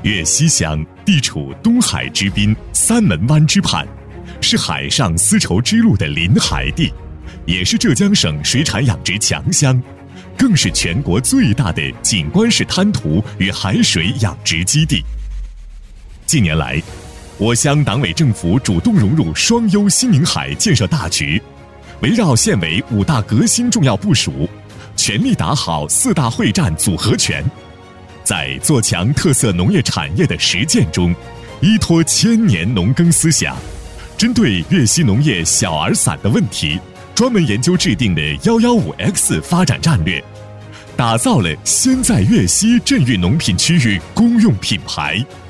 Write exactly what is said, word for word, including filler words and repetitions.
粤西乡地处东海之滨、三门湾之畔，是海上丝绸之路的临海地，也是浙江省水产养殖强乡，更是全国最大的景观式滩涂与海水养殖基地。近年来，我乡党委政府主动融入双优新宁海建设大局，围绕县委五大革新重要部署，全力打好四大会战组合拳，在做强特色农业产业的实践中，依托千年农耕思想，针对粤西农业小而散的问题，专门研究制定的一一五 X 发展战略，打造了先在粤西镇域农品区域公用品牌。